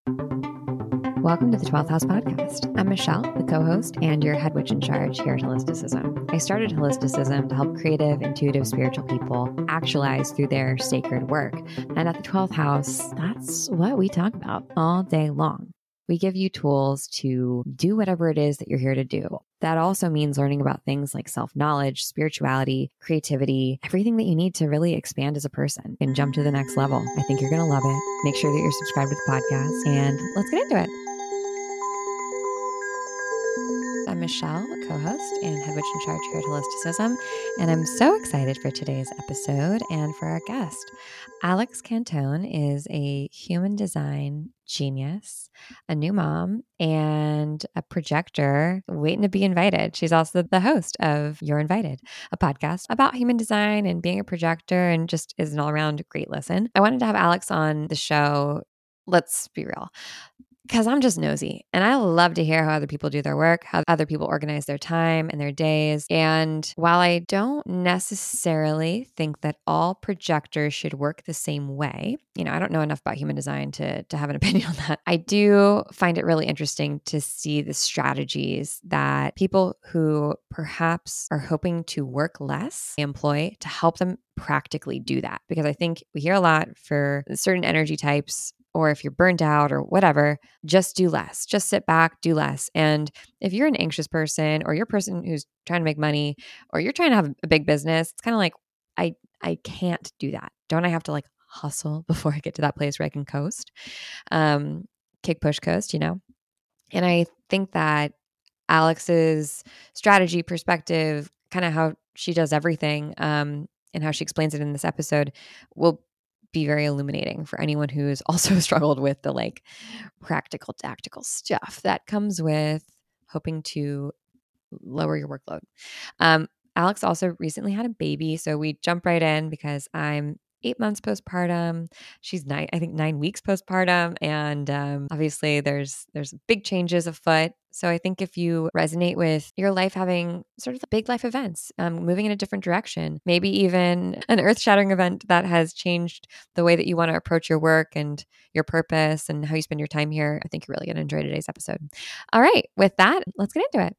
Welcome to the 12th House Podcast. I'm Michelle, the co-host and your head witch in charge here at Holisticism. I started Holisticism to help creative, intuitive, spiritual people actualize through their sacred work. And at the 12th House, that's what we talk about all day long. We give you tools to do whatever it is that you're here to do. That also means learning about things like self-knowledge, spirituality, creativity, everything that you need to really expand as a person and jump to the next level. I think you're going to love it. Make sure that you're subscribed to the podcast and let's get into it. I'm Michelle, co-host and head witch in charge here at Holisticism, and I'm so excited for today's episode and for our guest. Alex Cantone is a human design genius, a new mom, and a projector waiting to be invited. She's also the host of You're Invited, a podcast about human design and being a projector, and just is an all-around great listen. I wanted to have Alex on the show. Let's be real. Because I'm just nosy and I love to hear how other people do their work, how other people organize their time and their days. And while I don't necessarily think that all projectors should work the same way, I don't know enough about human design to have an opinion on that. I do find it really interesting to see the strategies that people who perhaps are hoping to work less employ to help them practically do that. Because I think we hear a lot for certain energy types, or if you're burned out or whatever, just do less. Just sit back, do less. And if you're an anxious person or you're a person who's trying to make money or you're trying to have a big business, it's kind of like, I can't do that. Don't I have to hustle before I get to that place where I can coast? Kick, push, coast, And I think that Alex's strategy, perspective, kind of how she does everything, and how she explains it in this episode will be very illuminating for anyone who's also struggled with the practical, tactical stuff that comes with hoping to lower your workload. Alex also recently had a baby, so we jump right in because I'm 8 months postpartum. She's 9 weeks postpartum. And obviously there's big changes afoot. So I think if you resonate with your life having sort of the big life events, moving in a different direction, maybe even an earth-shattering event that has changed the way that you want to approach your work and your purpose and how you spend your time here, I think you're really going to enjoy today's episode. All right, with that, let's get into it.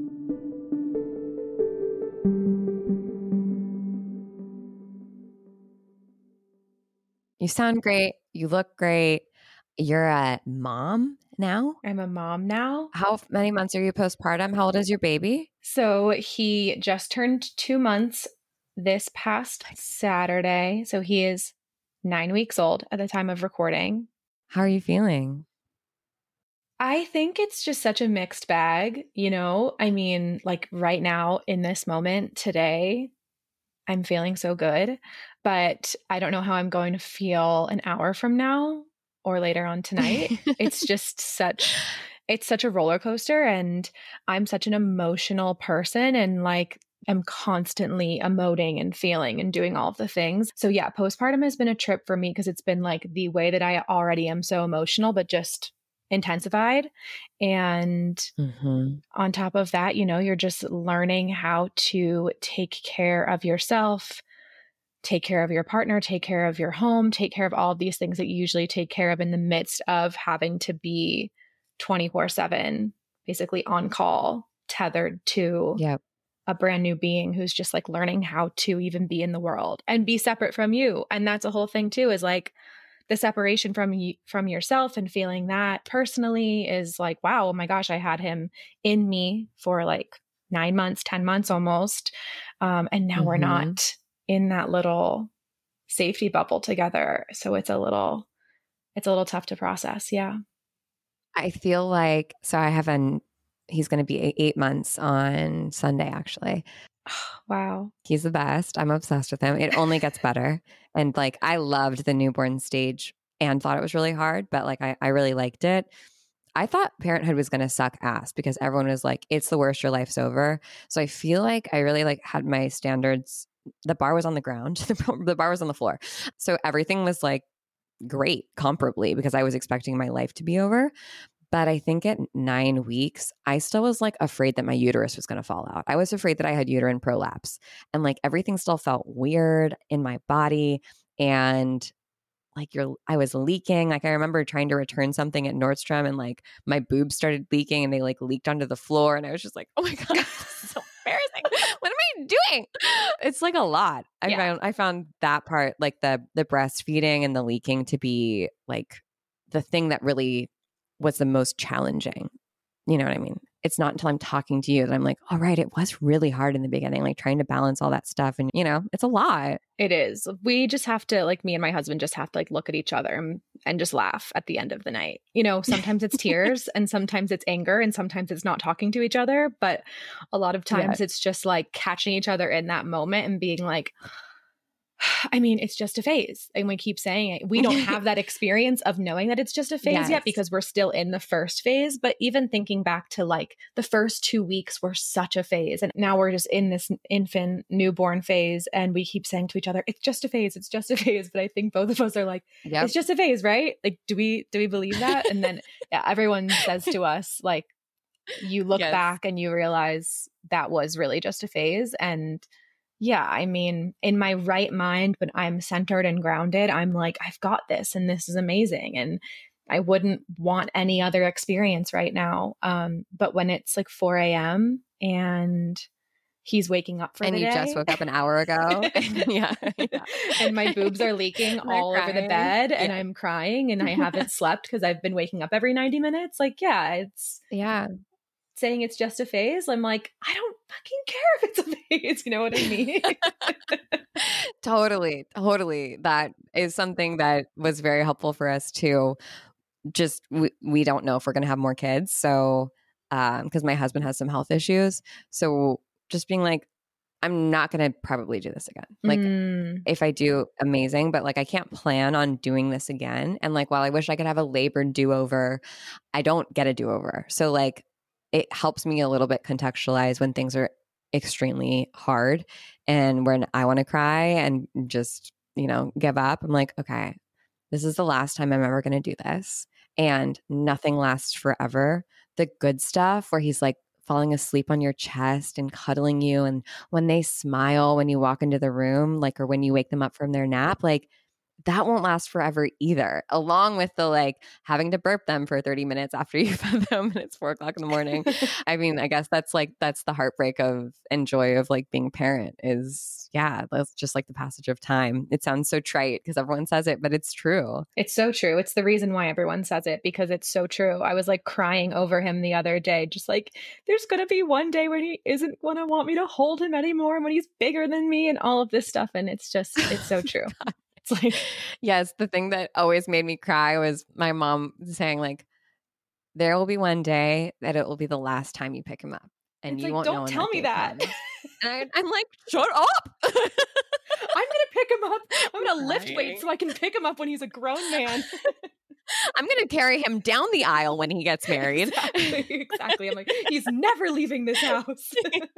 You sound great. You look great. You're a mom now? I'm a mom now. How many months are you postpartum? How old is your baby? So he just turned 2 months this past Saturday. So he is 9 weeks old at the time of recording. How are you feeling? I think it's just such a mixed bag, I mean, right now in this moment today, I'm feeling so good, but I don't know how I'm going to feel an hour from now or later on tonight. It's just such a roller coaster, and I'm such an emotional person and am constantly emoting and feeling and doing all of the things. So yeah, postpartum has been a trip for me because it's been the way that I already am so emotional, but just intensified. And on top of that, you're just learning how to take care of yourself, take care of your partner, take care of your home, take care of all of these things that you usually take care of in the midst of having to be 24/7, basically on call, tethered to a brand new being who's just learning how to even be in the world and be separate from you. And that's a whole thing too, is the separation from yourself and feeling that personally is wow, oh my gosh, I had him in me for 9 months, 10 months almost. And now we're not in that little safety bubble together. So it's a little tough to process. Yeah. I feel he's going to be 8 months on Sunday, actually. Wow. He's the best. I'm obsessed with him. It only gets better. And I loved the newborn stage and thought it was really hard, but I really liked it. I thought parenthood was going to suck ass because everyone was it's the worst, your life's over. So I feel I really had my standards. The bar was on the ground. The bar was on the floor. So everything was great comparably because I was expecting my life to be over. But I think at 9 weeks, I still was afraid that my uterus was going to fall out. I was afraid that I had uterine prolapse and everything still felt weird in my body. And like I was leaking. Like I remember trying to return something at Nordstrom and like my boobs started leaking and they like leaked onto the floor. And I was just like, oh my God, this is so embarrassing. What am I doing? It's like a lot. I found that part, like the breastfeeding and the leaking, to be like the thing that really was the most challenging. You know what I mean? It's not until I'm talking to you that I'm like, all right, it was really hard in the beginning, like trying to balance all that stuff. And, it's a lot. It is. We just have to, like, me and my husband just have to like look at each other and just laugh at the end of the night. Sometimes it's tears and sometimes it's anger and sometimes it's not talking to each other. But a lot of times it's just like catching each other in that moment and being like, I mean, it's just a phase. And we keep saying it. We don't have that experience of knowing that it's just a phase yet because we're still in the first phase. But even thinking back to like the first 2 weeks were such a phase. And now we're just in this infant newborn phase. And we keep saying to each other, it's just a phase. It's just a phase. But I think both of us are like, it's just a phase, right? Like, do we believe that? And then everyone says to us, like, you look back and you realize that was really just a phase. And yeah, I mean, in my right mind, when I'm centered and grounded, I'm like, I've got this and this is amazing. And I wouldn't want any other experience right now. But when it's like 4 a.m. and he's waking up for the day. And you just woke up an hour ago. And my boobs are leaking all over the bed and I'm crying and I haven't slept because I've been waking up every 90 minutes. Like, it's saying it's just a phase. I'm like, I don't fucking care if it's a phase. You know what I mean? Totally. That is something that was very helpful for us too. Just we don't know if we're going to have more kids. So, because my husband has some health issues. So just being like, I'm not going to probably do this again. Like if I do, amazing. But like, I can't plan on doing this again. And like, while I wish I could have a labor do-over, I don't get a do-over. So like, it helps me a little bit contextualize when things are extremely hard and when I want to cry and just, give up. I'm like, okay, this is the last time I'm ever going to do this. And nothing lasts forever. The good stuff where he's like falling asleep on your chest and cuddling you. And when they smile, when you walk into the room, like, or when you wake them up from their nap, like, that won't last forever either, along with the like having to burp them for 30 minutes after you fed them and it's 4 o'clock in the morning. I mean, I guess that's the heartbreak of and joy of like being a parent is, that's just like the passage of time. It sounds so trite because everyone says it, but it's true. It's so true. It's the reason why everyone says it, because it's so true. I was like crying over him the other day, just like, there's going to be one day when he isn't going to want me to hold him anymore and when he's bigger than me and all of this stuff. And it's so true. It's like, yes, the thing that always made me cry was my mom saying like, there will be one day that it will be the last time you pick him up and you won't know. Don't tell me that. And I'm like, shut up. I'm going to pick him up. I'm going to lift weights so I can pick him up when he's a grown man. I'm going to carry him down the aisle when he gets married. Exactly. I'm like, he's never leaving this house.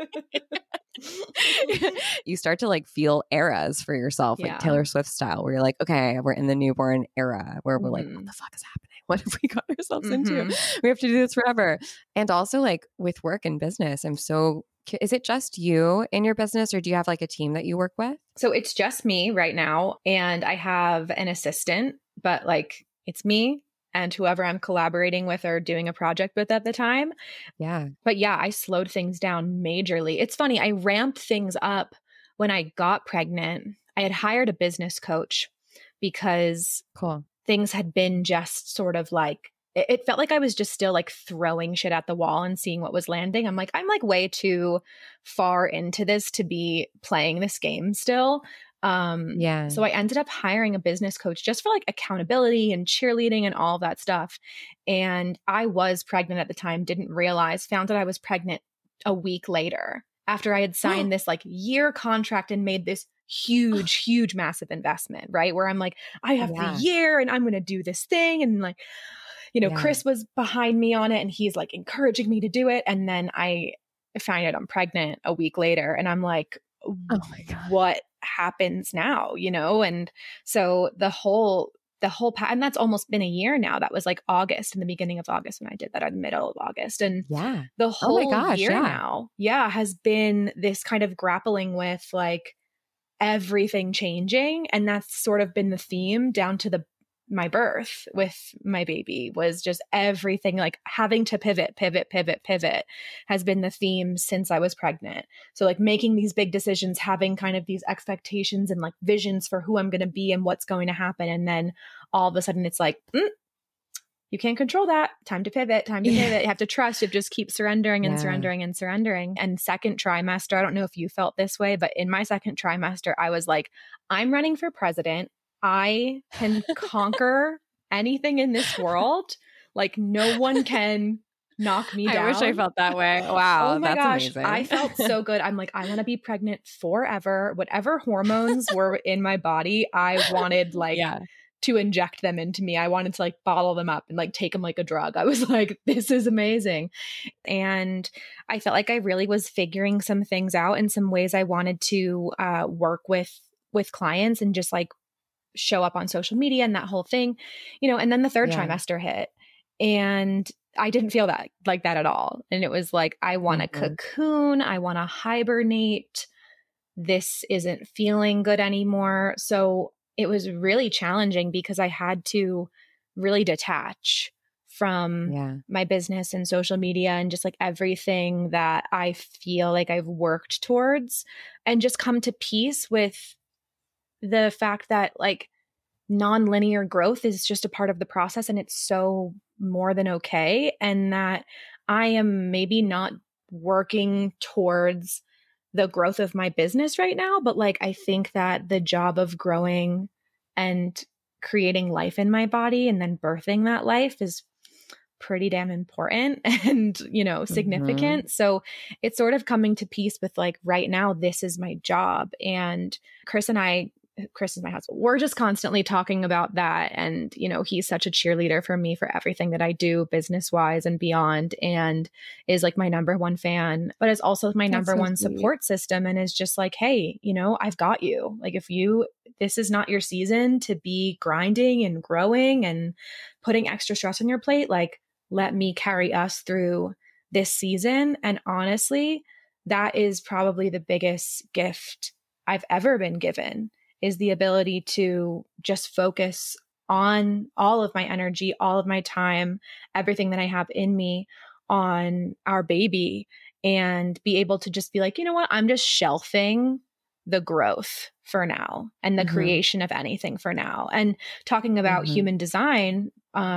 You start to like feel eras for yourself, like Taylor Swift style, where you're like, okay, we're in the newborn era where we're like, what the fuck is happening? What have we got ourselves into? We have to do this forever. And also like with work and business, is it just you in your business or do you have like a team that you work with? So it's just me right now. And I have an assistant, but like it's me and whoever I'm collaborating with or doing a project with at the time. Yeah. But I slowed things down majorly. It's funny. I ramped things up when I got pregnant. I had hired a business coach because things had been just sort of like, it felt like I was just still like throwing shit at the wall and seeing what was landing. I'm like way too far into this to be playing this game still. So I ended up hiring a business coach just for like accountability and cheerleading and all of that stuff. And I was pregnant at the time, didn't realize, found out I was pregnant a week later after I had signed this like year contract and made this huge, massive investment, right? Where I'm like, I have the year and I'm going to do this thing. And like, Chris was behind me on it and he's like encouraging me to do it. And then I find out I'm pregnant a week later and I'm like, oh my God, what happens now, And so the whole and that's almost been a year now. That was like August, in the beginning of August when I did that, or the middle of August. And the whole year now, has been this kind of grappling with like, everything changing. And that's sort of been the theme down to my birth with my baby, was just everything, like having to pivot has been the theme since I was pregnant. So like making these big decisions, having kind of these expectations and like visions for who I'm going to be and what's going to happen. And then all of a sudden it's like, you can't control that. Time to pivot. You have to trust. You just keep surrendering and surrendering and surrendering. And second trimester, I don't know if you felt this way, but in my second trimester, I was like, I'm running for president. I can conquer anything in this world. Like no one can knock me down. I wish I felt that way. Wow. Oh my gosh. Amazing. I felt so good. I'm like, I want to be pregnant forever. Whatever hormones were in my body, I wanted like to inject them into me. I wanted to like bottle them up and like take them like a drug. I was like, this is amazing. And I felt like I really was figuring some things out in some ways I wanted to work with clients and just like show up on social media and that whole thing, and then the third trimester hit and I didn't feel that like that at all. And it was like, I want to cocoon. I want to hibernate. This isn't feeling good anymore. So it was really challenging because I had to really detach from my business and social media and just like everything that I feel like I've worked towards, and just come to peace with the fact that like nonlinear growth is just a part of the process and it's so more than okay. And that I am maybe not working towards the growth of my business right now, but like I think that the job of growing and creating life in my body and then birthing that life is pretty damn important and, significant. So it's sort of coming to peace with like, right now, this is my job. And Chris is my husband. We're just constantly talking about that. And, he's such a cheerleader for me for everything that I do business wise and beyond, and is like my number one fan, but is also my number one support system. And is just like, hey, I've got you. Like this is not your season to be grinding and growing and putting extra stress on your plate. Like, let me carry us through this season. And honestly, that is probably the biggest gift I've ever been given, is the ability to just focus on all of my energy, all of my time, everything that I have in me on our baby, and be able to just be like, you know what, I'm just shelving the growth for now and the creation of anything for now. And talking about human design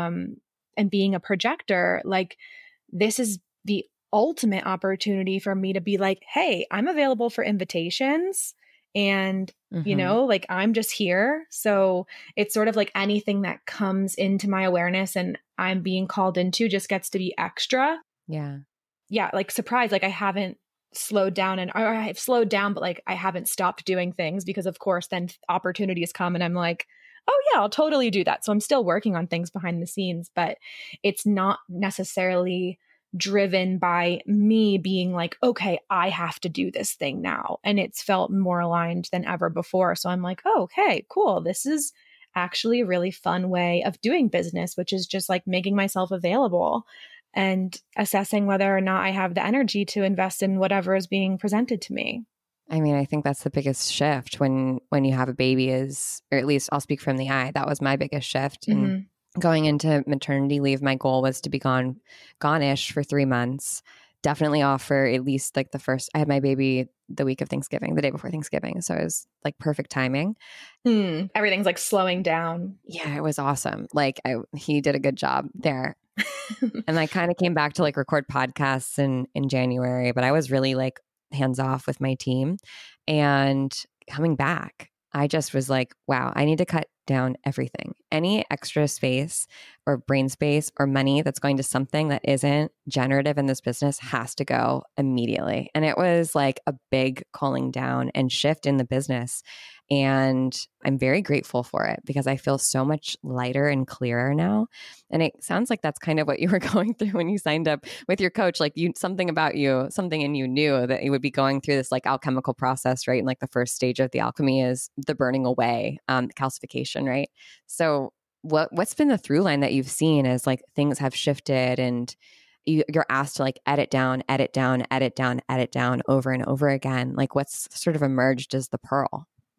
and being a projector, like this is the ultimate opportunity for me to be like, hey, I'm available for invitations. And, like I'm just here. So it's sort of like anything that comes into my awareness and I'm being called into just gets to be extra. Yeah. Yeah. Like surprise, like I haven't slowed down or I've slowed down, but like I haven't stopped doing things because of course then opportunities come and I'm like, oh yeah, I'll totally do that. So I'm still working on things behind the scenes, but it's not necessarily driven by me being like, okay, I have to do this thing now. And it's felt more aligned than ever before. So I'm like, oh, okay, cool. This is actually a really fun way of doing business, which is just like making myself available and assessing whether or not I have the energy to invest in whatever is being presented to me. I mean, I think that's the biggest shift when you have a baby is, or at least I'll speak from the eye. That was my biggest shift. And going into maternity leave, my goal was to be gone-ish for 3 months. Definitely off for at least like I had my baby the week of Thanksgiving, the day before Thanksgiving. So it was like perfect timing. Everything's like slowing down. Yeah, it was awesome. Like he did a good job there. And I kind of came back to like record podcasts in January, but I was really like hands off with my team. And coming back, I just was like, wow, I need to cut down everything. Any extra space or brain space or money that's going to something that isn't generative in this business has to go immediately. And it was like a big calling down and shift in the business. And I'm very grateful for it because I feel so much lighter and clearer now. And it sounds like that's kind of what you were going through when you signed up with your coach. Like something in you knew that you would be going through this like alchemical process, right? And like the first stage of the alchemy is the burning away, the calcification, right? So what's been the through line that you've seen as like things have shifted and you're asked to like edit down over and over again? Like what's sort of emerged as the pearl?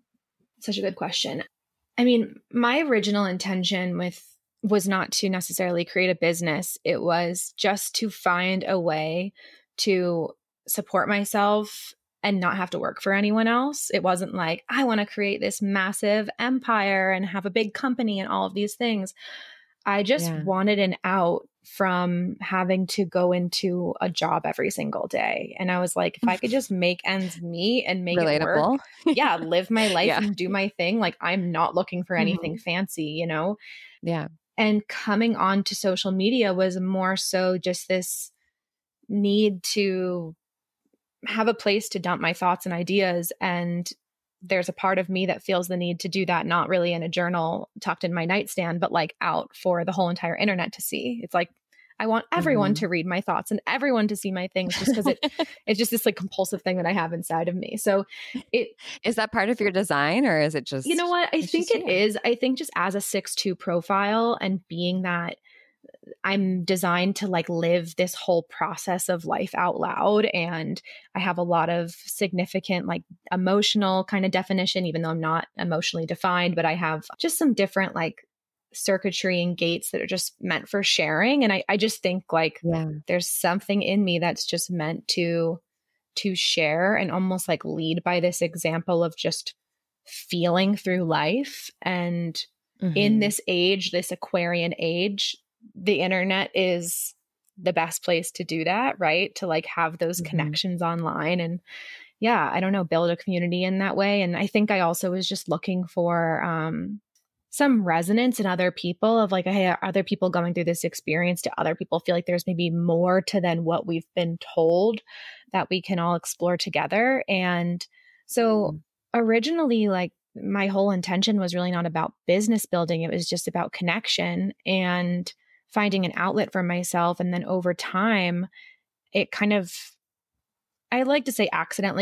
Such a good question. I mean, my original intention was not to necessarily create a business. It was just to find a way to support myself and not have to work for anyone else. It wasn't like, I want to create this massive empire and have a big company and all of these things. I just Yeah. wanted an out from having to go into a job every single day. And I was like, if I could just make ends meet and make it work, Relatable. yeah, live my life Yeah. and do my thing. Like, I'm not looking for anything Mhm. fancy, you know? Yeah. And coming onto social media was more so just this need to have a place to dump my thoughts and ideas. And there's a part of me that feels the need to do that, not really in a journal tucked in my nightstand, but like out for the whole entire internet to see. It's like, I want everyone Mhm. to read my thoughts and everyone to see my things just because it's just this like compulsive thing that I have inside of me. So it, Is that part of your design, or is it you know just what? I it's think just it you? is. I think just as a 6'2" profile and being that I'm designed to like live this whole process of life out loud. And I have a lot of significant, like emotional kind of definition, even though I'm not emotionally defined, but I have just some different like circuitry and gates that are just meant for sharing. And I just think like Yeah. there's something in me that's just meant to share and almost like lead by this example of just feeling through life. And in Mhm. this age, this Aquarian age, the internet is the best place to do that, right? To like have those Mhm. connections online and yeah, I don't know, build a community in that way. And I think I also was just looking for some resonance in other people of like, hey, are other people going through this experience? Do other people feel like there's maybe more to than what we've been told that we can all explore together? And so Mhm. originally, like my whole intention was really not about business building. It was just about connection and finding an outlet for myself. And then over time, it kind of, I like to say accidentally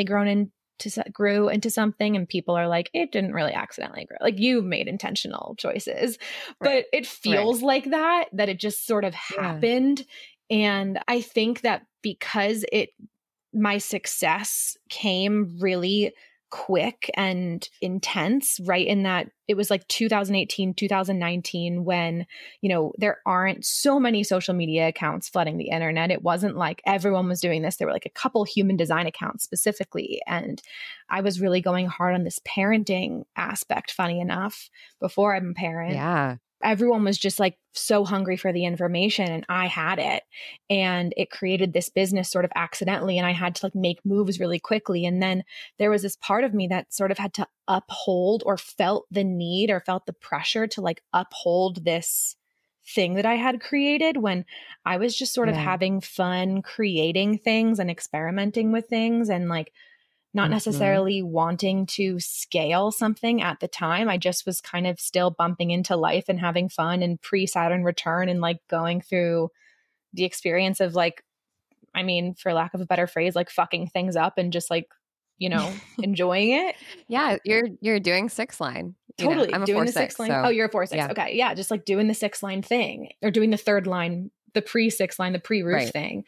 grew into something, and people are like, it didn't really accidentally grow, like you made intentional choices, Right. but it Right. feels like that it just sort of Yeah. happened. And I think that because it my success came really quick and intense right in that it was like 2018 2019 when there aren't so many social media accounts flooding the internet. It wasn't like everyone was doing this. There were like a couple human design accounts specifically, and I was really going hard on this parenting aspect, funny enough, before I'm a parent. Yeah. Everyone was just like so hungry for the information, and I had it, and it created this business sort of accidentally, and I had to like make moves really quickly. And then there was this part of me that sort of had to uphold or felt the need or felt the pressure to like uphold this thing that I had created when I was just sort of Yeah. having fun creating things and experimenting with things and like not Mhm. necessarily wanting to scale something at the time. I just was kind of still bumping into life and having fun and pre Saturn return and like going through the experience of like, I mean, for lack of a better phrase, like fucking things up and just like, enjoying it. Yeah, you're doing 6 line. Totally I'm a doing 4 the six 6, line. Oh, so you're a 4 6. yeah. Okay. Yeah. Just like doing the 6 line thing or doing the third line, the pre six line, the pre roof Right. thing.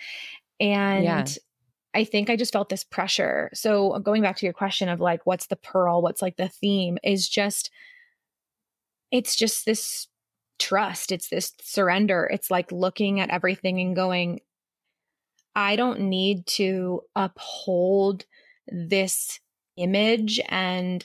Yeah. And I think I just felt this pressure. So going back to your question of like, what's the pearl? What's like the theme is just, it's just this trust. It's this surrender. It's like looking at everything and going, I don't need to uphold this image and,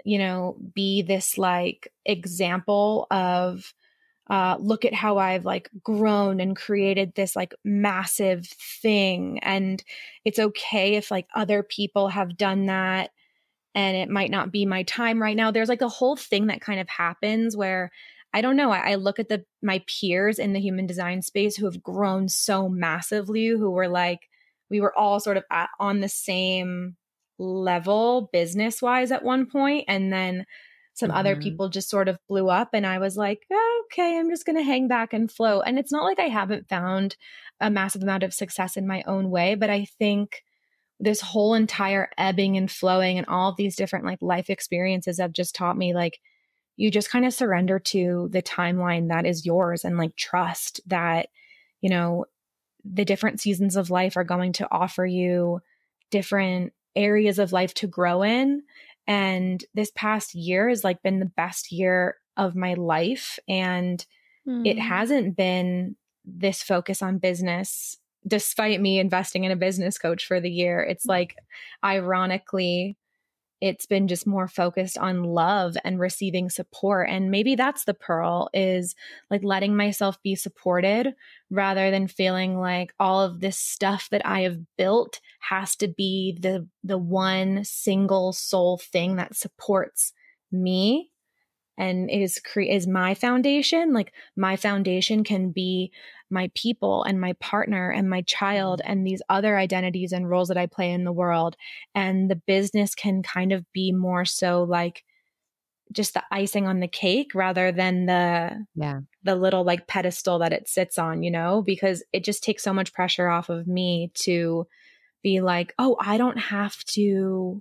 be this like example of look at how I've like grown and created this like massive thing. And it's okay if like other people have done that and it might not be my time right now. There's like a whole thing that kind of happens where I don't know. I look at my peers in the human design space who have grown so massively, who were like, we were all sort of on the same level business wise at one point, and then some other Mhm. people just sort of blew up, and I was like, oh, okay, I'm just going to hang back and flow. And it's not like I haven't found a massive amount of success in my own way, but I think this whole entire ebbing and flowing and all of these different like life experiences have just taught me like you just kind of surrender to the timeline that is yours and like trust that you know the different seasons of life are going to offer you different areas of life to grow in, And this past year has like been the best year of my life. And it hasn't been this focus on business, despite me investing in a business coach for the year. It's like, ironically, it's been just more focused on love and receiving support. And maybe that's the pearl, is like letting myself be supported rather than feeling like all of this stuff that I have built has to be the one single sole thing that supports me and is my foundation. Like, my foundation can be my people and my partner and my child and these other identities and roles that I play in the world. And the business can kind of be more so like just the icing on the cake rather than the little like pedestal that it sits on, because it just takes so much pressure off of me to be like, oh, I don't have to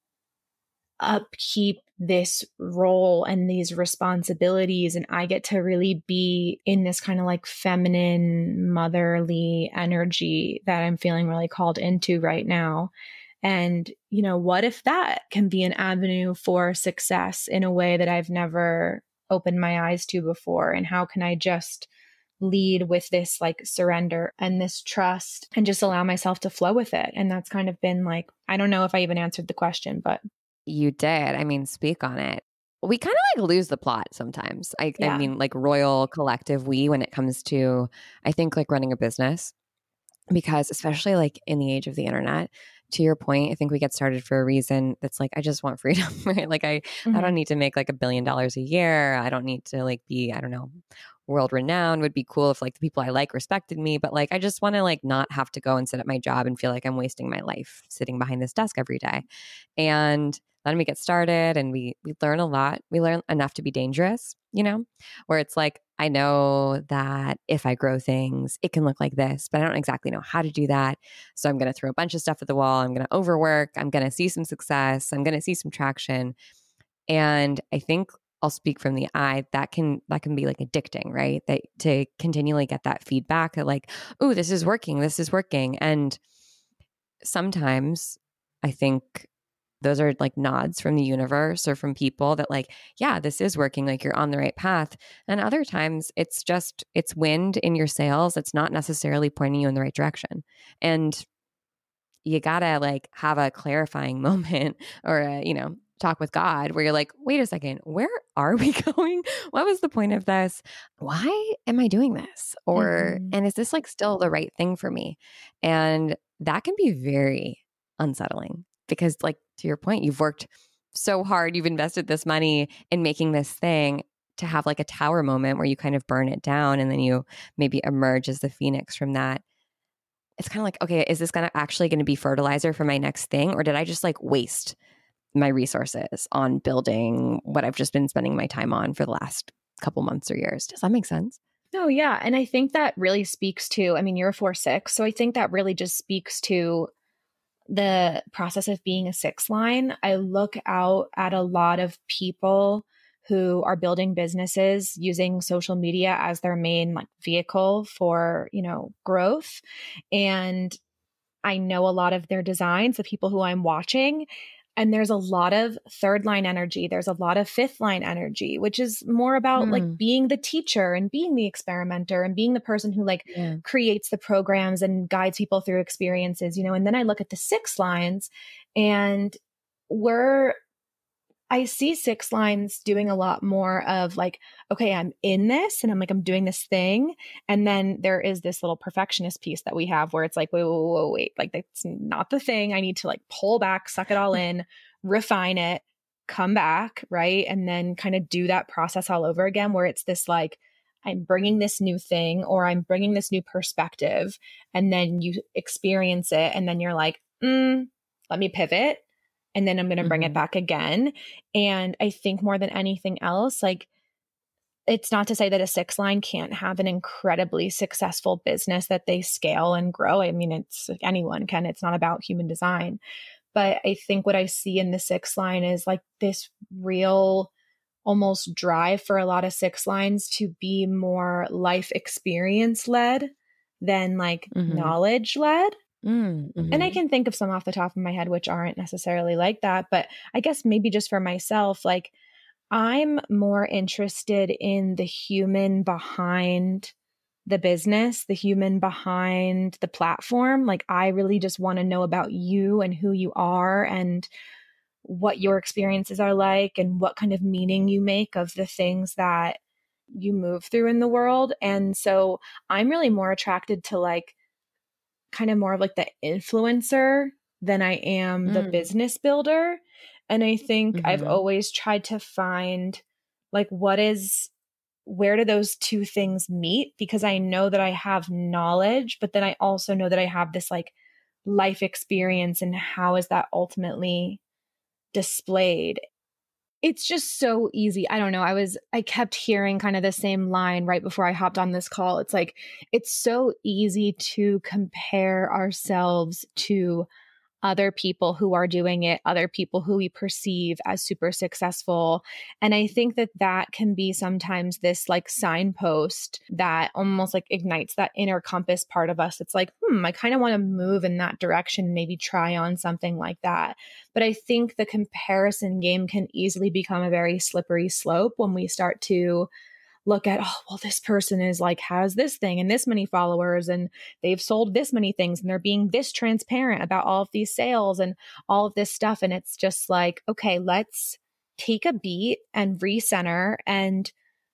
upkeep this role and these responsibilities, and I get to really be in this kind of like feminine motherly energy that I'm feeling really called into right now. And what if that can be an avenue for success in a way that I've never opened my eyes to before? And how can I just lead with this like surrender and this trust and just allow myself to flow with it? And that's kind of been like, I don't know if I even answered the question, but You did. I mean, speak on it. We kind of like lose the plot sometimes. I Yeah. mean, like royal collective when it comes to, I think, like running a business, because especially like in the age of the internet, to your point, I think we get started for a reason that's like, I just want freedom, right? Like I don't need to make like $1 billion a year. I don't need to like be, I don't know, world renowned. Would be cool if like the people I like respected me, but like I just want to like not have to go and sit at my job and feel like I'm wasting my life sitting behind this desk every day. And then we get started and we learn a lot. We learn enough to be dangerous, where it's like, I know that if I grow things, it can look like this, but I don't exactly know how to do that. So I'm going to throw a bunch of stuff at the wall. I'm going to overwork. I'm going to see some success. I'm going to see some traction. And I think I'll speak from the eye, that can be like addicting, right? That to continually get that feedback that like, oh, this is working. This is working. And sometimes I think those are like nods from the universe or from people that like, yeah, this is working, like you're on the right path. And other times it's wind in your sails. It's not necessarily pointing you in the right direction. And you gotta like have a clarifying moment or talk with God where you're like, wait a second, where are we going? What was the point of this? Why am I doing this? And is this like still the right thing for me? And that can be very unsettling because, like, to your point, you've worked so hard, you've invested this money in making this thing, to have like a tower moment where you kind of burn it down and then you maybe emerge as the phoenix from that. It's kind of like, okay, is this actually going to be fertilizer for my next thing? Or did I just like waste my resources on building what I've just been spending my time on for the last couple months or years? Does that make sense? No, yeah. And I think that really speaks to, I mean, you're a 4-6. So I think that really just speaks to the process of being a 6 line. I look out at a lot of people who are building businesses using social media as their main like vehicle for, growth. And I know a lot of their designs, the people who I'm watching, and there's a lot of 3rd line energy. There's a lot of 5th line energy, which is more about like being the teacher and being the experimenter and being the person who like creates the programs and guides people through experiences, and then I look at the 6 lines and I see 6 lines doing a lot more of like, okay, I'm in this and I'm doing this thing. And then there is this little perfectionist piece that we have where it's like, wait, like that's not the thing. I need to like pull back, suck it all in, refine it, come back, right? And then kind of do that process all over again where it's this like, I'm bringing this new thing or I'm bringing this new perspective. And then you experience it and then you're like, let me pivot. And then I'm going to bring it back again. And I think more than anything else, like, it's not to say that a 6 line can't have an incredibly successful business that they scale and grow. I mean, anyone can, it's not about human design. But I think what I see in the 6 line is like this real almost drive for a lot of 6 lines to be more life experience led than like knowledge led. And I Mm-hmm. can think of some off the top of my head, which aren't necessarily like that. But I guess maybe just for myself, like I'm more interested in the human behind the business, the human behind the platform. Like I really just want to know about you and who you are and what your experiences are like and what kind of meaning you make of the things that you move through in the world. And so I'm really more attracted to like kind of more of like the influencer than I am the Mm. business builder. And I think I've Mm-hmm. always tried to find like where do those two things meet? Because I know that I have knowledge, but then I also know that I have this like life experience and how is that ultimately displayed? It's just so easy. I don't know. I kept hearing kind of the same line right before I hopped on this call. It's like, it's so easy to compare ourselves to other people who are doing it, other people who we perceive as super successful. And I think that that can be sometimes this like signpost that almost like ignites that inner compass part of us. It's like, I kind of want to move in that direction, maybe try on something like that. But I think the comparison game can easily become a very slippery slope when we start to look at, oh, well, this person is like, has this thing and this many followers and they've sold this many things and they're being this transparent about all of these sales and all of this stuff. And it's just like, okay, let's take a beat and recenter and,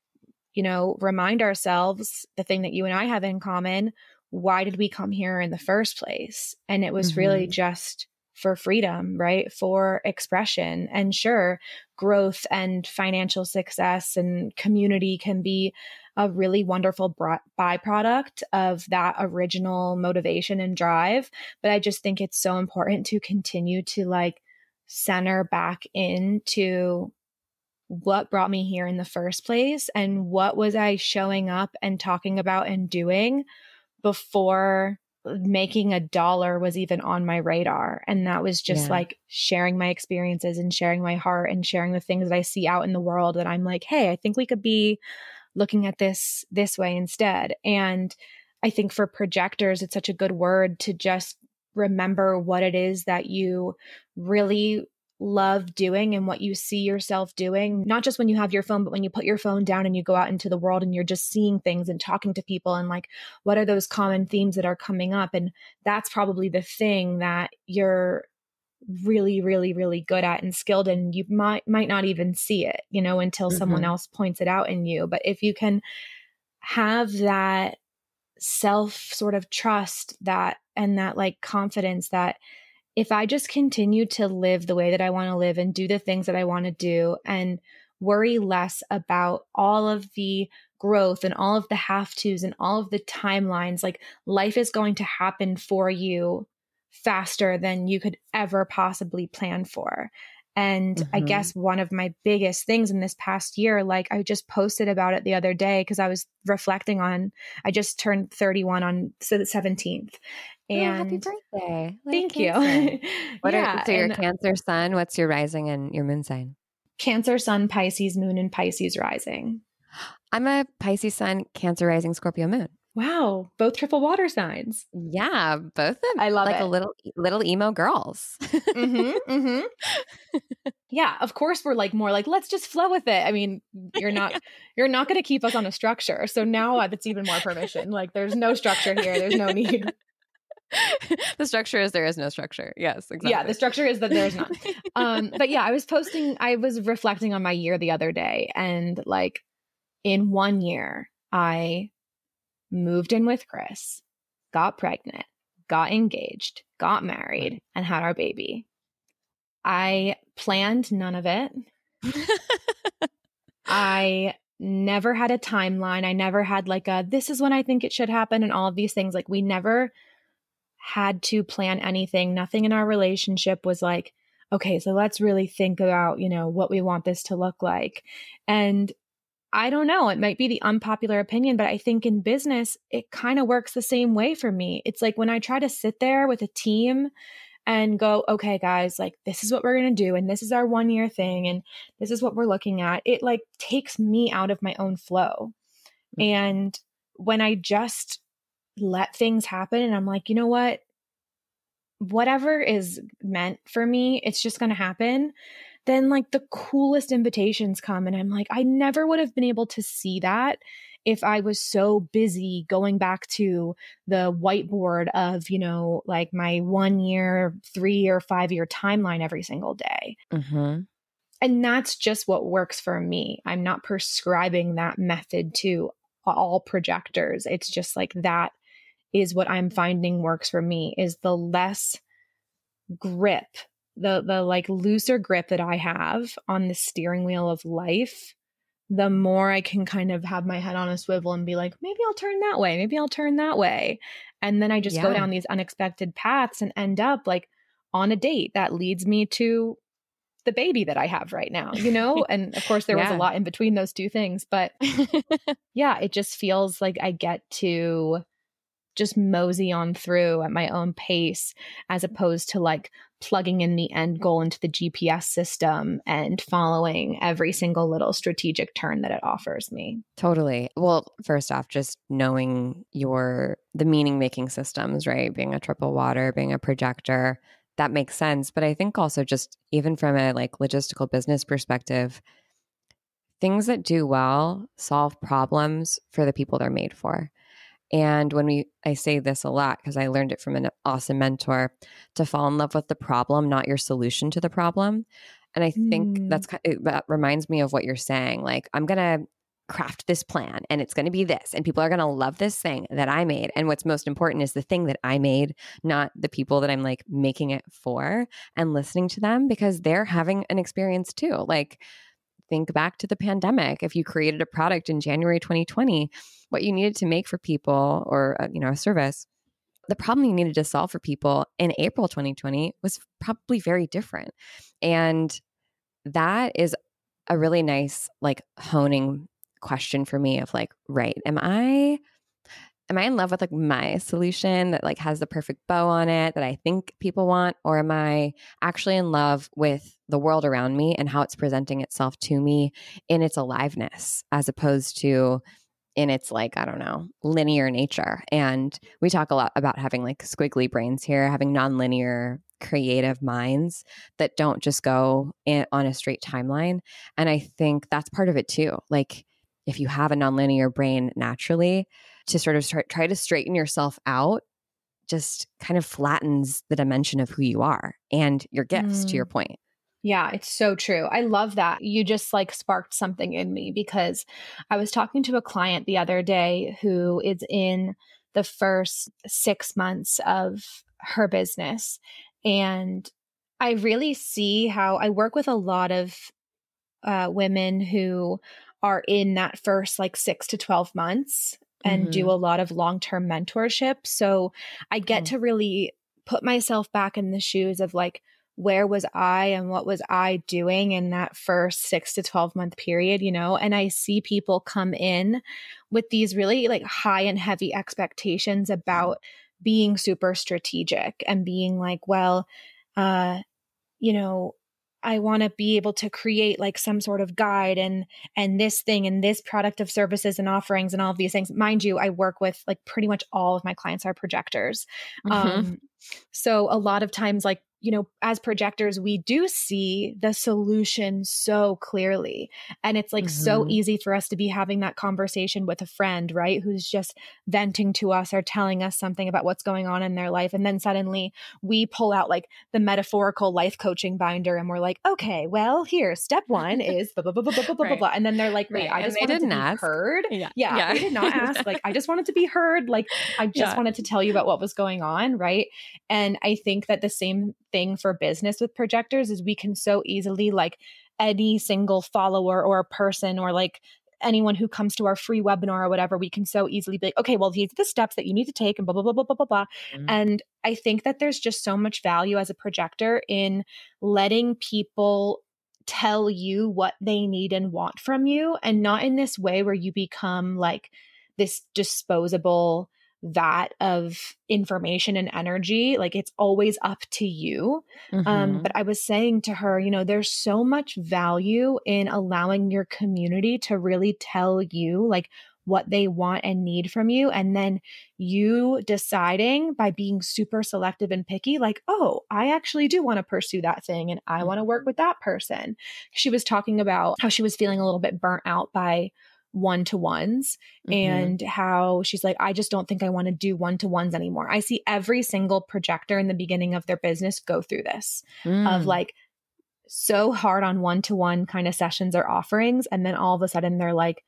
remind ourselves the thing that you and I have in common. Why did we come here in the first place? And it was really Mm-hmm. just for freedom, right? For expression. And sure, growth and financial success and community can be a really wonderful byproduct of that original motivation and drive. But I just think it's so important to continue to like center back into what brought me here in the first place and what was I showing up and talking about and doing before making a dollar was even on my radar. And that was just Yeah. like sharing my experiences and sharing my heart and sharing the things that I see out in the world that I'm like, hey, I think we could be looking at this way instead. And I think for projectors, it's such a good word to just remember what it is that you really love doing and what you see yourself doing, not just when you have your phone, but when you put your phone down and you go out into the world and you're just seeing things and talking to people and like, what are those common themes that are coming up? And that's probably the thing that you're really, really, really good at and skilled in. You might not even see it, until someone Mm-hmm. else points it out in you. But if you can have that self sort of trust that and that like confidence that if I just continue to live the way that I want to live and do the things that I want to do and worry less about all of the growth and all of the have tos and all of the timelines, like life is going to happen for you faster than you could ever possibly plan for. And I Mm-hmm. guess one of my biggest things in this past year, like I just posted about it the other day because I was reflecting on, I just turned 31 on the 17th. Oh, happy And birthday. Love thank you. Cancer. Yeah. So your And Cancer sun, what's your rising and your moon sign? Cancer, Sun, Pisces, Moon, and Pisces rising. I'm a Pisces sun, Cancer rising, Scorpio moon. Wow. Both triple water signs. Yeah, both of I love like a it. little emo girls. Mm-hmm. Mm-hmm. Yeah. Of course, we're like more like, let's just flow with it. I mean, you're not going to keep us on a structure. So now it's even more permission. Like there's no structure here. There's no need. The structure is there is no structure. Yes, Yeah. The exactly. structure is that there's none. But yeah, I was reflecting on my year the other day and like in 1 year, I moved in with Chris, got pregnant, got engaged, got married, and had our baby. I planned none of it. I never had a timeline. I never had like this is when I think it should happen and all of these things. Like we never had to plan anything. Nothing in our relationship was like, okay, so let's really think about, what we want this to look like. And I don't know. It might be the unpopular opinion, but I think in business, it kind of works the same way for me. It's like when I try to sit there with a team and go, okay, guys, like this is what we're going to do. And this is our 1 year thing. And this is what we're looking at. It like takes me out of my own flow. And when I just let things happen and I'm like, you know what? whatever is meant for me, it's just going to happen. Then like the coolest invitations come and I'm like, I never would have been able to see that if I was so busy going back to the whiteboard of, like my 1 year, 3 year, 5 year timeline every single day. Mm-hmm. And that's just what works for me. I'm not prescribing that method to all projectors. It's just like that is what I'm finding works for me, is the less grip, the like looser grip that I have on the steering wheel of life, the more I can kind of have my head on a swivel and be like, maybe I'll turn that way, maybe I'll turn that way. And then I just go Yeah. down these unexpected paths and end up like on a date that leads me to the baby that I have right now, And of course there was a Yeah. lot in between those two things, but yeah, it just feels like I get to just mosey on through at my own pace, as opposed to like plugging in the end goal into the GPS system and following every single little strategic turn that it offers me. Totally. Well, first off, just knowing the meaning making systems, right? Being a triple water, being a projector, that makes sense. But I think also just even from a like logistical business perspective, things that do well solve problems for the people they're made for. And I say this a lot because I learned it from an awesome mentor, to fall in love with the problem, not your solution to the problem. And I think that reminds me of what you're saying. Like, I'm going to craft this plan and it's going to be this, and people are going to love this thing that I made. And what's most important is the thing that I made, not the people that I'm like making it for, and listening to them because they're having an experience too. Like, think back to the pandemic. If you created a product in January 2020, what you needed to make for people, or a service, the problem you needed to solve for people in April 2020 was probably very different. And that is a really nice like honing question for me of like, right, am I in love with like my solution that like has the perfect bow on it that I think people want? Or am I actually in love with the world around me and how it's presenting itself to me in its aliveness, as opposed to in its like, I don't know, linear nature? And we talk a lot about having like squiggly brains here, having nonlinear creative minds that don't just go on a straight timeline. And I think that's part of it too. Like, if you have a nonlinear brain naturally, to sort of try to straighten yourself out just kind of flattens the dimension of who you are and your gifts, to your point. Yeah, it's so true. I love that. You just like sparked something in me, because I was talking to a client the other day who is in the first 6 months of her business. And I really see how I work with a lot of women who are in that first like 6 to 12 months and do a lot of long-term mentorship. So I get to really put myself back in the shoes of like, where was I and what was I doing in that first 6 to 12 month period, And I see people come in with these really like high and heavy expectations about being super strategic and being like, well, you know, I want to be able to create like some sort of guide and this thing and this product of services and offerings and all of these things. Mind you, I work with like pretty much all of my clients are projectors. So a lot of times, like, as projectors, we do see the solution so clearly. And it's like so easy for us to be having that conversation with a friend, right? Who's just venting to us or telling us something about what's going on in their life. And then suddenly we pull out like the metaphorical life coaching binder and we're like, okay, well, here, step one is blah, blah, blah, blah, blah, blah, blah, blah. And then they're like, wait, I just wanted to be heard. Yeah. They did not ask. Like, I just wanted to be heard. Like, I just wanted to tell you about what was going on. Right. And I think that the same thing for business with projectors is we can so easily, like, any single follower or a person or like anyone who comes to our free webinar or whatever, we can so easily be like, okay, well, these are the steps that you need to take and blah, blah, blah, blah, blah, blah, blah. And I think that there's just so much value as a projector in letting people tell you what they need and want from you, and not in this way where you become like this disposable vat of information and energy. Like, it's always up to you. But I was saying to her, there's so much value in allowing your community to really tell you like what they want and need from you. And then you deciding by being super selective and picky, like, oh, I actually do want to pursue that thing and I want to work with that person. She was talking about how she was feeling a little bit burnt out by one-to-ones and how she's like, I just don't think I want to do one-to-ones anymore. I see every single projector in the beginning of their business go through this of like so hard on one-to-one kind of sessions or offerings. And then all of a sudden they're like,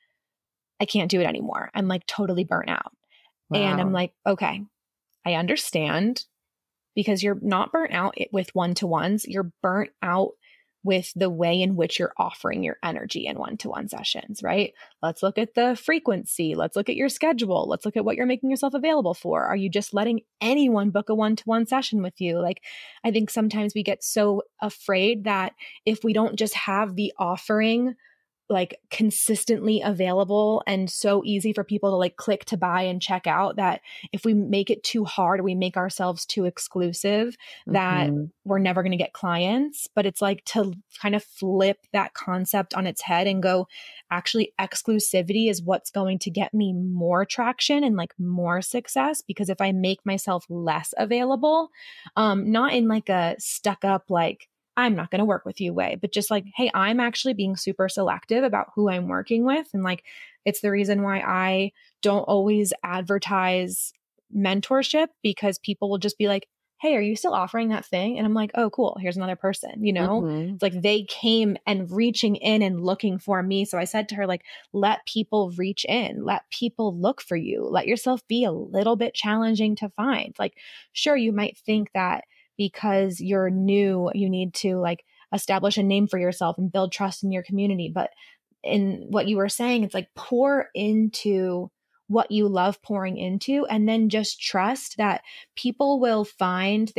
I can't do it anymore. I'm like totally burnt out. Wow. And I'm like, okay, I understand, because you're not burnt out with one-to-ones. You're burnt out with the way in which you're offering your energy in one-to-one sessions, right? Let's look at the frequency. Let's look at your schedule. Let's look at what you're making yourself available for. Are you just letting anyone book a one-to-one session with you? Like, I think sometimes we get so afraid that if we don't just have the offering like consistently available and so easy for people to like click to buy and check out, that if we make it too hard, we make ourselves too exclusive, that we're never going to get clients. But it's like to kind of flip that concept on its head and go, actually, exclusivity is what's going to get me more traction and like more success. Because if I make myself less available, not in like a stuck up, like, I'm not going to work with you way, but just like, hey, I'm actually being super selective about who I'm working with. And like, it's the reason why I don't always advertise mentorship, because people will just be like, hey, are you still offering that thing? And I'm like, oh, cool. Here's another person, you know, it's like they came and reaching in and looking for me. So I said to her, like, let people reach in, let people look for you, let yourself be a little bit challenging to find. Like, sure, you might think that because you're new, you need to like establish a name for yourself and build trust in your community. But in what you were saying, it's like pour into what you love pouring into, and then just trust that people will find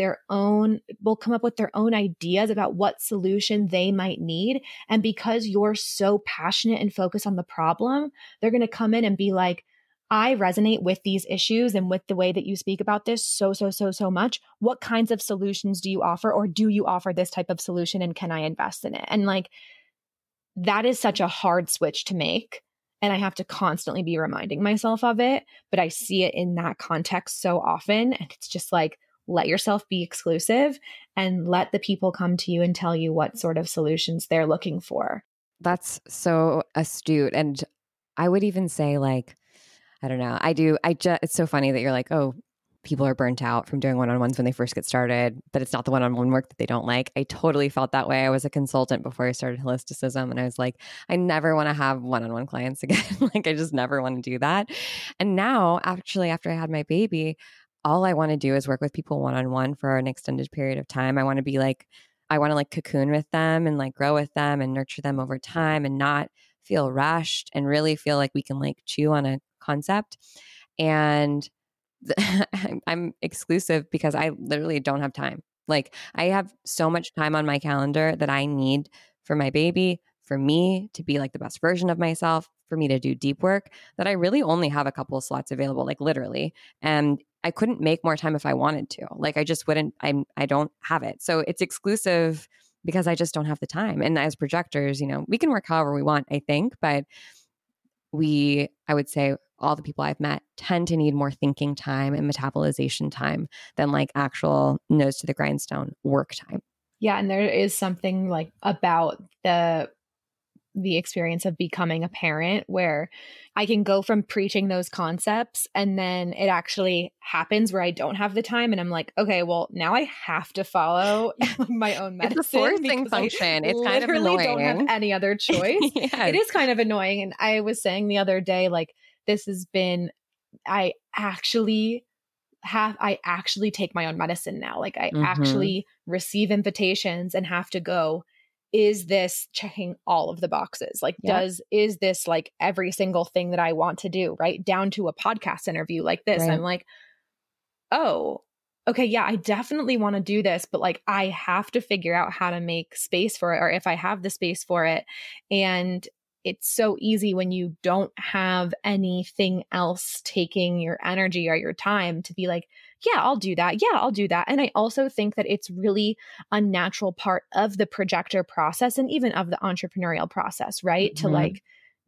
will come up with their own ideas about what solution they might need. And because you're so passionate and focused on the problem, they're going to come in and be like, I resonate with these issues and with the way that you speak about this so much. What kinds of solutions do you offer, or do you offer this type of solution, and can I invest in it? And like, that is such a hard switch to make. And I have to constantly be reminding myself of it, but I see it in that context so often. And it's just like, let yourself be exclusive and let the people come to you and tell you what sort of solutions they're looking for. That's so astute. And I would even say, like, I don't know. It's so funny that you're like, oh, people are burnt out from doing one-on-ones when they first get started, but it's not the one-on-one work that they don't like. I totally felt that way. I was a consultant before I started Holisticism, and I was like, I never want to have one-on-one clients again. Like, I just never want to do that. And now, actually, after I had my baby, all I want to do is work with people one-on-one for an extended period of time. I want to like cocoon with them and like grow with them and nurture them over time, and not feel rushed, and really feel like we can like chew on a concept. And I'm exclusive because I literally don't have time. Like, I have so much time on my calendar that I need for my baby, for me to be like the best version of myself, for me to do deep work, that I really only have a couple of slots available, like literally. And I couldn't make more time if I wanted to. Like, I just wouldn't, I don't have it. So it's exclusive because I just don't have the time. And as projectors, you know, we can work however we want, I think, but I would say all the people I've met tend to need more thinking time and metabolization time than like actual nose to the grindstone work time. Yeah. And there is something like about the experience of becoming a parent where I can go from preaching those concepts and then it actually happens where I don't have the time, and I'm like, okay, well, now I have to follow my own medicine. It's a forcing function. It's kind of annoying. Don't have any other choice. Yes. It is kind of annoying. And I was saying the other day, like, this has been, I actually take my own medicine now. Like, I actually receive invitations and have to go, is this checking all of the boxes? Like, is this like every single thing that I want to do, right? Down to a podcast interview like this. Right. I'm like, oh, okay, yeah, I definitely want to do this, but like, I have to figure out how to make space for it, or if I have the space for it. And it's so easy when you don't have anything else taking your energy or your time to be like, yeah, I'll do that. Yeah, I'll do that. And I also think that it's really a natural part of the projector process and even of the entrepreneurial process, right? To like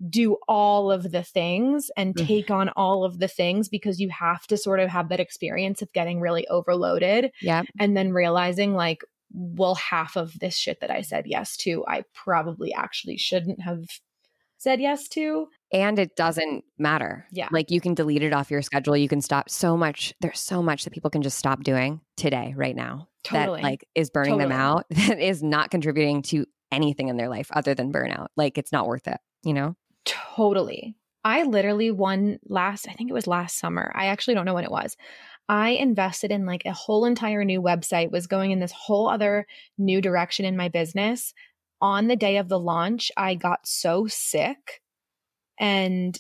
do all of the things and take on all of the things, because you have to sort of have that experience of getting really overloaded. Yep. And then realizing like, well, half of this shit that I said yes to, I probably actually shouldn't have said yes to. And it doesn't matter. Yeah. Like you can delete it off your schedule. You can stop so much. There's so much that people can just stop doing today, right now. Totally. That like is burning them out. That is not contributing to anything in their life other than burnout. Like it's not worth it, you know? Totally. I literally I think it was last summer. I actually don't know when it was. I invested in like a whole entire new website, was going in this whole other new direction in my business. On the day of the launch, I got so sick, and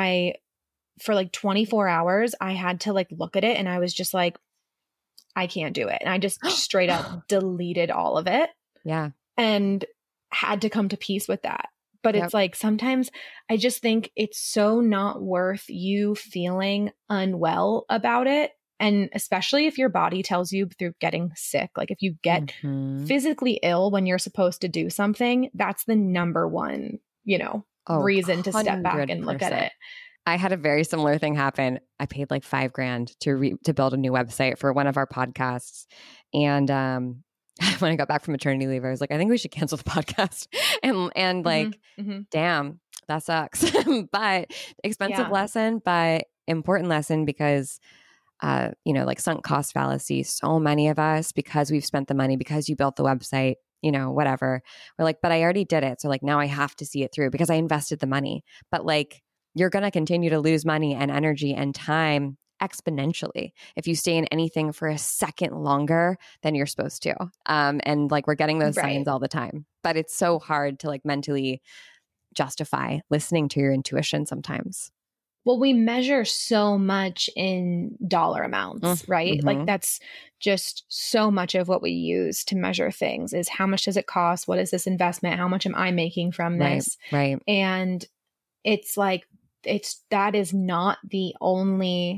for like 24 hours, I had to like look at it, and I was just like, I can't do it. And I just straight up deleted all of it. Yeah. And had to come to peace with that. But it's like, sometimes I just think it's so not worth you feeling unwell about it. And especially if your body tells you through getting sick, like if you get physically ill when you're supposed to do something, that's the number one, reason to step back and look at it. I had a very similar thing happen. I paid like $5,000 to build a new website for one of our podcasts. And when I got back from maternity leave, I was like, I think we should cancel the podcast. And like, damn, that sucks. But expensive lesson, but important lesson, because like sunk cost fallacy. So many of us, because we've spent the money, because you built the website, whatever, we're like, but I already did it. So like now I have to see it through because I invested the money. But like, you're going to continue to lose money and energy and time exponentially if you stay in anything for a second longer than you're supposed to. And like we're getting those signs all the time, but it's so hard to like mentally justify listening to your intuition sometimes. Well, we measure so much in dollar amounts, right? Like that's just so much of what we use to measure things is how much does it cost? What is this investment? How much am I making from this? Right. And it's like, that is not the only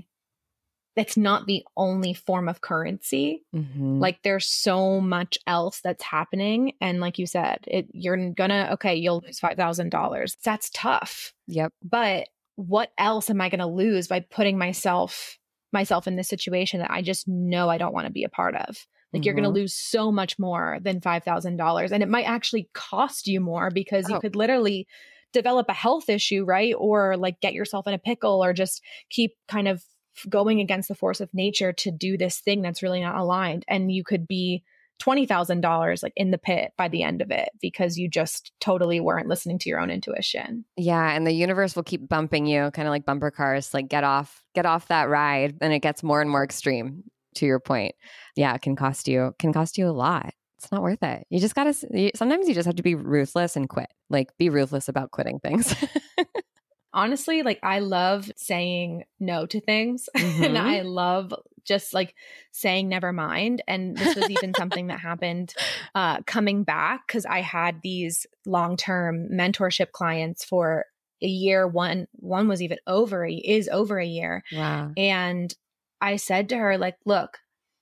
form of currency. Like there's so much else that's happening. And like you said, you'll lose $5,000. That's tough. Yep. But what else am I going to lose by putting myself in this situation that I just know I don't want to be a part of? Like you're going to lose so much more than $5,000. And it might actually cost you more because you could literally develop a health issue, right? Or like get yourself in a pickle, or just keep kind of going against the force of nature to do this thing that's really not aligned. And you could be $20,000 like in the pit by the end of it because you just totally weren't listening to your own intuition. Yeah. And the universe will keep bumping you, kind of like bumper cars, like get off that ride. And it gets more and more extreme, to your point. Yeah. It can cost you a lot. It's not worth it. You just sometimes you just have to be ruthless and quit. Like be ruthless about quitting things. Honestly, like I love saying no to things and I love just like saying never mind. And this was even something that happened coming back, because I had these long-term mentorship clients for a year. One was even over a year. Wow. And I said to her, like, look,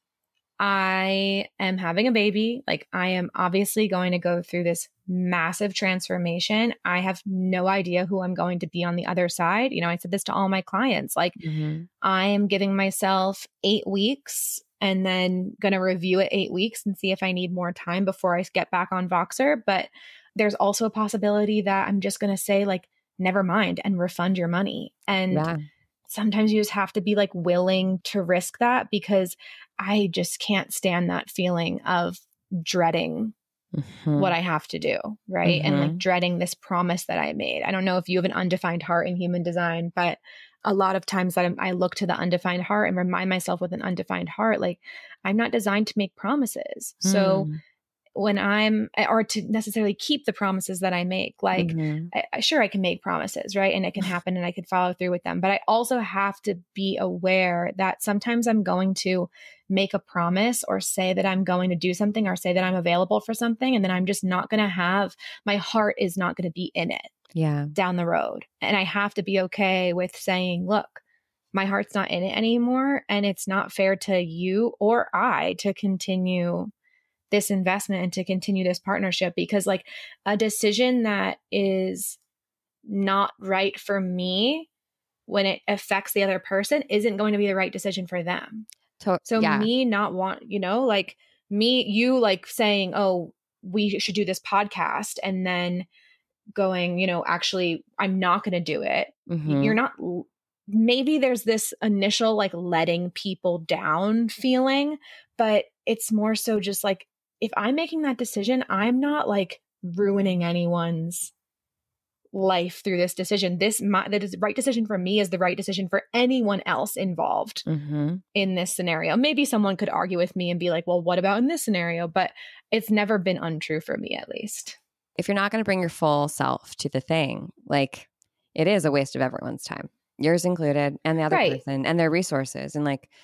I am having a baby. Like I am obviously going to go through this massive transformation. I have no idea who I'm going to be on the other side. I said this to all my clients, like I am giving myself 8 weeks and then going to review it 8 weeks and see if I need more time before I get back on Voxer. But there's also a possibility that I'm just going to say like, never mind, and refund your money. And sometimes you just have to be like willing to risk that, because I just can't stand that feeling of dreading what I have to do. Right. And like dreading this promise that I made. I don't know if you have an undefined heart in human design, but a lot of times that I look to the undefined heart and remind myself with an undefined heart, like I'm not designed to make promises. So when or to necessarily keep the promises that I make, like sure, I can make promises, right? And it can happen and I can follow through with them. But I also have to be aware that sometimes I'm going to make a promise or say that I'm going to do something or say that I'm available for something. And then I'm just not going to my heart is not going to be in it down the road. And I have to be okay with saying, look, my heart's not in it anymore. And it's not fair to you or I to continue this investment and to continue this partnership, because like a decision that is not right for me when it affects the other person isn't going to be the right decision for them. So yeah. me not want, like you like saying, oh, we should do this podcast, and then going, actually, I'm not going to do it. Mm-hmm. You're not, maybe there's this initial like letting people down feeling, but it's more so just like, if I'm making that decision, I'm not like ruining anyone's life through this decision. That is the right decision for me is the right decision for anyone else involved in this scenario. Maybe someone could argue with me and be like, well, what about in this scenario? But it's never been untrue for me, at least. If you're not going to bring your full self to the thing, like it is a waste of everyone's time, yours included, and the other person and their resources. And like,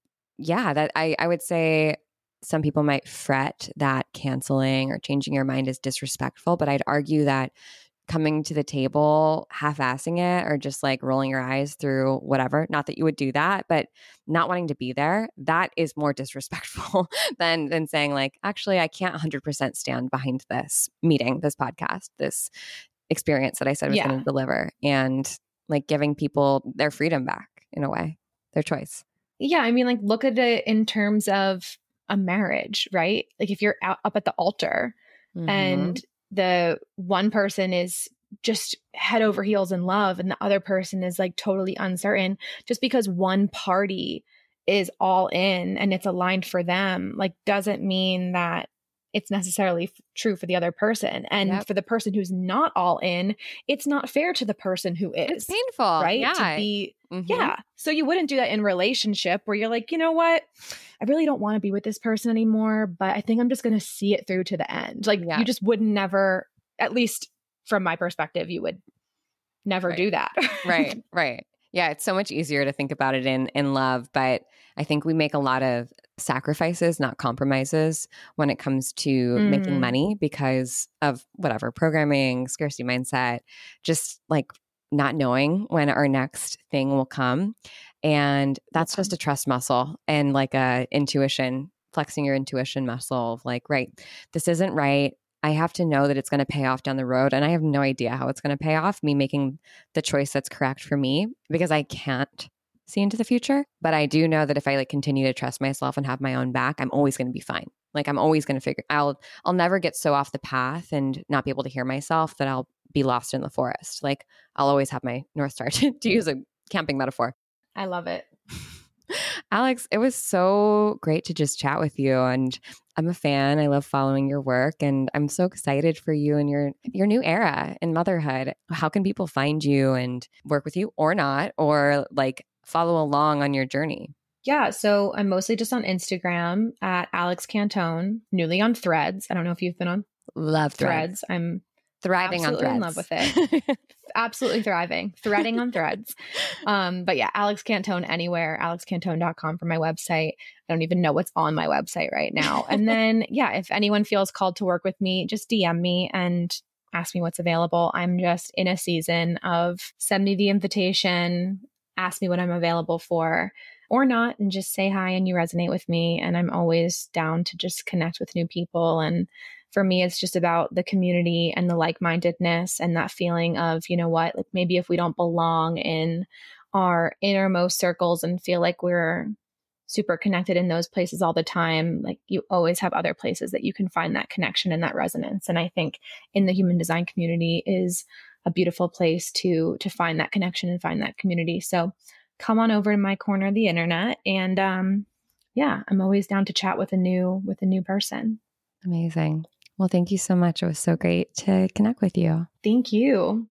yeah, that I would say some people might fret that canceling or changing your mind is disrespectful, but I'd argue that coming to the table, half-assing it, or just like rolling your eyes through whatever, not that you would do that, but not wanting to be there, that is more disrespectful than saying like, actually, I can't 100% stand behind this meeting, this podcast, this experience that I said I was going to deliver, and like giving people their freedom back in a way, their choice. Yeah. I mean, like, look at it in terms of a marriage, right? Like if you're up at the altar and the one person is just head over heels in love and the other person is like totally uncertain, just because one party is all in and it's aligned for them, like doesn't mean that it's necessarily true for the other person. And for the person who's not all in, it's not fair to the person who is. It's painful, right? Yeah. To be, So you wouldn't do that in relationship where you're like, you know what? I really don't want to be with this person anymore, but I think I'm just going to see it through to the end. Like you just would never, at least from my perspective, you would never do that. Right. Yeah, it's so much easier to think about it in love, but I think we make a lot of sacrifices, not compromises, when it comes to making money because of whatever, programming, scarcity mindset, just like not knowing when our next thing will come. And that's just a trust muscle and like a intuition, flexing your intuition muscle of like, right, this isn't right. I have to know that it's going to pay off down the road. And I have no idea how it's going to pay off, me making the choice that's correct for me, because I can't see into the future. But I do know that if I like continue to trust myself and have my own back, I'm always going to be fine. Like I'm always going to I'll never get so off the path and not be able to hear myself that I'll be lost in the forest. Like I'll always have my North Star to use a camping metaphor. I love it. Alex, it was so great to just chat with you. And I'm a fan. I love following your work. And I'm so excited for you and your new era in motherhood. How can people find you and work with you or not, or like follow along on your journey? Yeah. So I'm mostly just on Instagram at Alex Cantone, newly on Threads. I don't know if you've been on. Love Threads. I'm thriving on Threads. In love with it. Absolutely thriving, threading on Threads. But yeah, Alex Cantone anywhere, alexcantone.com for my website. I don't even know what's on my website right now. And then, if anyone feels called to work with me, just DM me and ask me what's available. I'm just in a season of send me the invitation, ask me what I'm available for or not, and just say hi and you resonate with me. And I'm always down to just connect with new people. And for me, it's just about the community and the like-mindedness and that feeling of, you know what, like maybe if we don't belong in our innermost circles and feel like we're super connected in those places all the time, like you always have other places that you can find that connection and that resonance. And I think in the human design community is a beautiful place to find that connection and find that community. So come on over to my corner of the internet. And I'm always down to chat with a new person. Amazing. Well, thank you so much. It was so great to connect with you. Thank you.